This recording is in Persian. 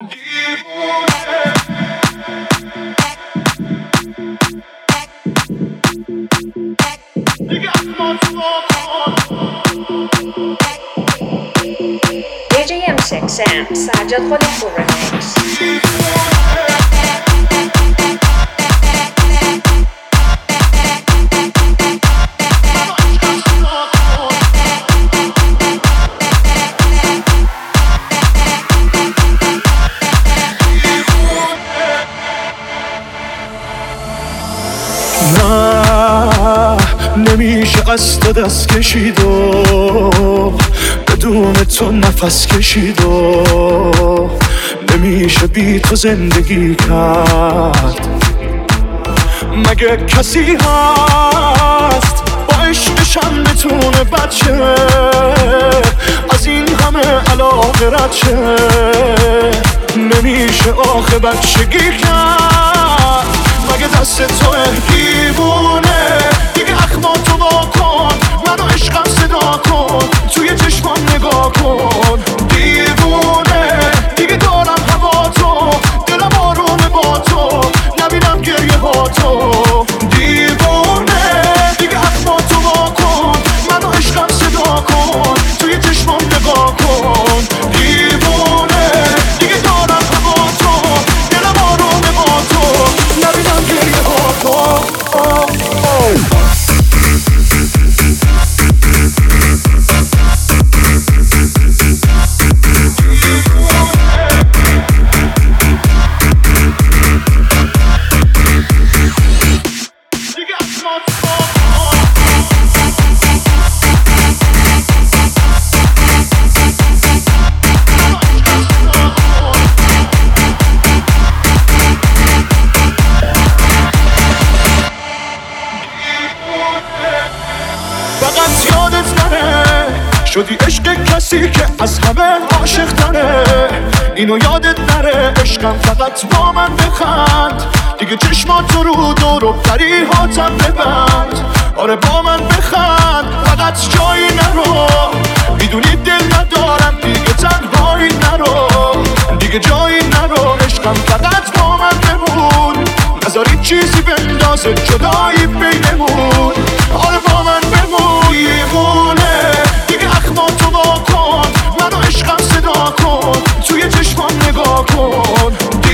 DJ M6 Sam سجاد خودپور رمیکس. نمیشه از تو دست کشید و بدون تو نفس کشید و نمیشه بی تو زندگی کرد. مگه کسی هست با عشقشم بتونه بچه از این همه علاقه رد شه؟ نمیشه آخه بچگی کرد. مگه دست توه دیوونه دیگه اخماتو وا کن، منو عشقم صدا کن، توی چشمام نگاه کن. دیوونه دیگه دارم هوا تو، دلم آرومه با تو، نبینم گریه ها تو. دیوونه دیگه اخماتو وا کن، منو عشقم صدا کن، توی چشمام نگاه کن. دیوونه دیگه دارم هوا تو، دلم آرومه با تو، نبینم گریه ها تو. فقط یادت نره شدی عشق کسی که از همه عاشق تره. اینو یادت نره عشقم فقط با من بخند، دیگه چشماتو رو دور و پریهاتم ببند. آره با من بخند فقط جایی نرو، میدونی دل ندارم دیگه تنهایی نرو، دیگه جایی نرو. عشقم فقط با من بمون، نذاری چیزی بندازه جدایی بینمون. آره با من بمون. دیوونه دیگه اخماتو وا کن، منو عشقم صدا کن، توی چشمام نگاه کن.